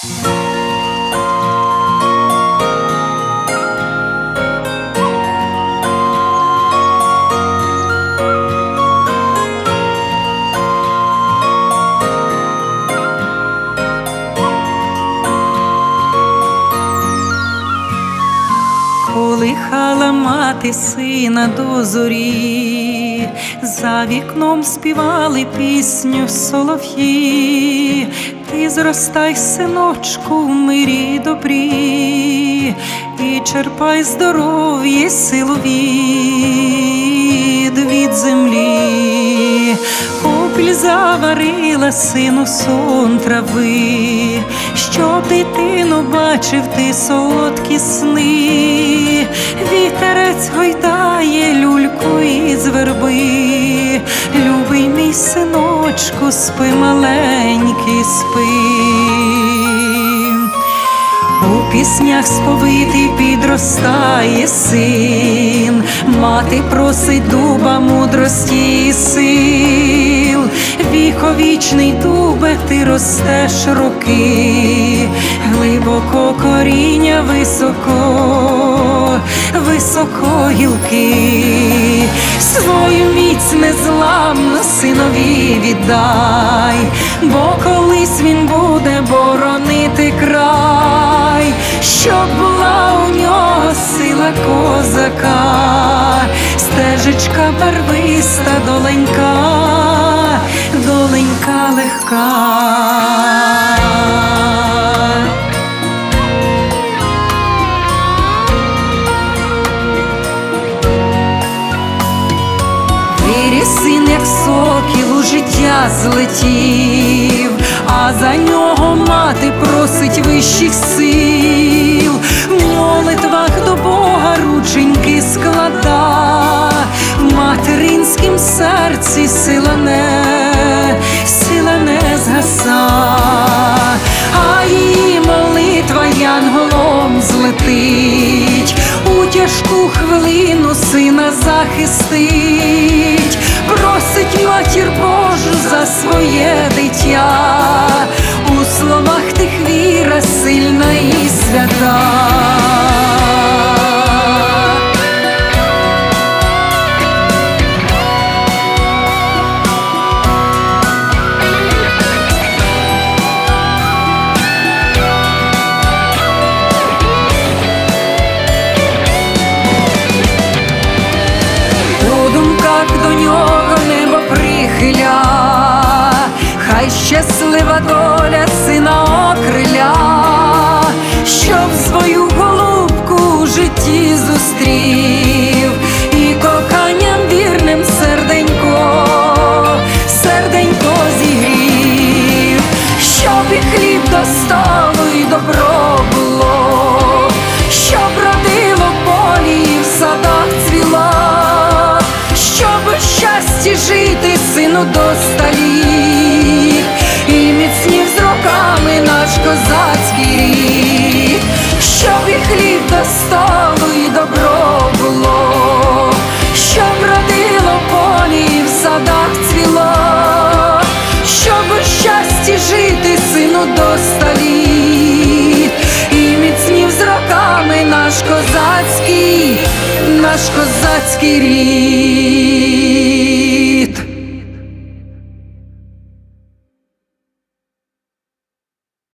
Колихала мати сина до зорі, за вікном співали пісню солов'ї. Ти зростай, синочку, в мирі добрі, і черпай здоров'я, силу від землі. Попіль заварила сину сон трави, щоб дитину бачив ти солодкі сни. Вітерець гойдає люльку із верби, любий мій синочку, спи, маленький, спи. У піснях сповитий підростає син, мати просить дуба мудрості і сил. Віковічний дубе, ти ростеш роки, глибоко коріння високо, високо гілки. Свою міць незламну синові віддай, бо колись він буде боронити край, щоб була у нього сила козака, стежечка барвиста, доленька, доленька легка. Виріс син, як сокіл, у життя злетів, а за нього мати просить вищих сил. В молитвах до Бога рученьки склада, в материнськім серці сила не згаса, а її молитва янголом злетить, у тяжку хвилину сина захистить. Просить матір Божу за своє дитя, у словах тих віра сильна і свята. До нього небо прихиля, хай щаслива доля сина окриля, щоб свою голубку у житті зустрів, і коханням вірним серденько зігрів, щоб і хліб до столу, і добро було, щоб родило в полі і в садах цвіло, щоб у щасті жити сину до ста літ, і міцнів з роками наш козацький рід, щоб і хліб до столу, і добро було, щоб родило в полі і в садах цвіло, щоб у щасті жити сину до ста літ, і міцнів з роками наш козацький рід.